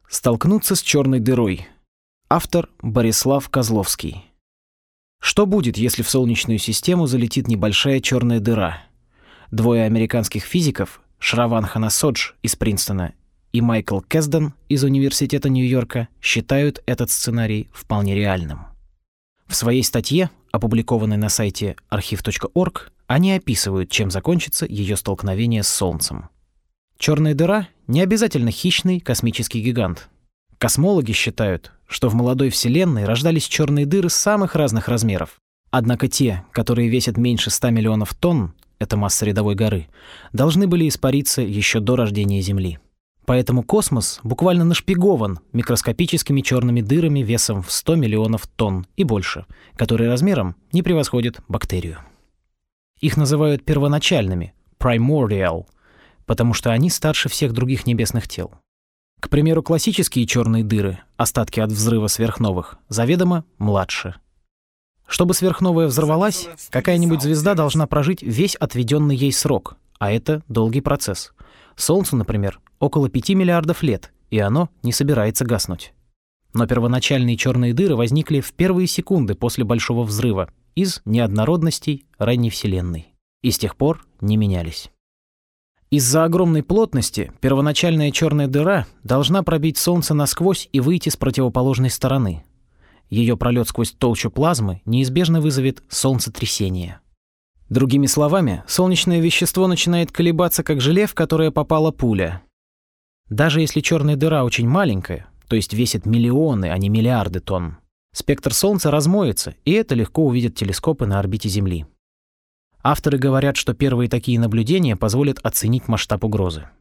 Столкнуться с черной дырой. Автор Борислав Козловский. Что будет, если в Солнечную систему залетит небольшая черная дыра? Двое американских физиков, Шраван Ханасодж из Принстона и Майкл Кэсден из Университета Нью-Йорка, считают этот сценарий вполне реальным. В своей статье, опубликованной на сайте archive.org, они описывают, чем закончится ее столкновение с Солнцем. Черная дыра — не обязательно хищный космический гигант. Космологи считают, что в молодой Вселенной рождались черные дыры самых разных размеров. Однако те, которые весят меньше 100 миллионов тонн, это масса рядовой горы, должны были испариться еще до рождения Земли. Поэтому космос буквально нашпигован микроскопическими черными дырами весом в 100 миллионов тонн и больше, которые размером не превосходят бактерию. Их называют первоначальными, primordial, потому что они старше всех других небесных тел. К примеру, классические черные дыры, остатки от взрыва сверхновых, заведомо младше. Чтобы сверхновая взорвалась, какая-нибудь звезда должна прожить весь отведенный ей срок, а это долгий процесс. Солнцу, например, около 5 миллиардов лет, и оно не собирается гаснуть. Но первоначальные черные дыры возникли в первые секунды после Большого взрыва из неоднородностей ранней Вселенной и с тех пор не менялись. Из-за огромной плотности первоначальная черная дыра должна пробить Солнце насквозь и выйти с противоположной стороны. Ее пролет сквозь толщу плазмы неизбежно вызовет солнцетрясение. Другими словами, солнечное вещество начинает колебаться, как желе, в которое попала пуля. Даже если черная дыра очень маленькая, то есть весит миллионы, а не миллиарды тонн, спектр Солнца размоется, и это легко увидят телескопы на орбите Земли. Авторы говорят, что первые такие наблюдения позволят оценить масштаб угрозы.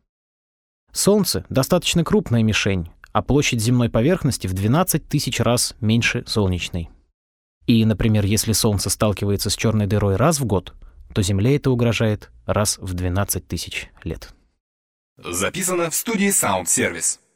Солнце — достаточно крупная мишень, а площадь земной поверхности в 12 тысяч раз меньше солнечной. И, например, если Солнце сталкивается с черной дырой раз в год, то Земле это угрожает раз в 12 тысяч лет. Записано в студии Sound Service.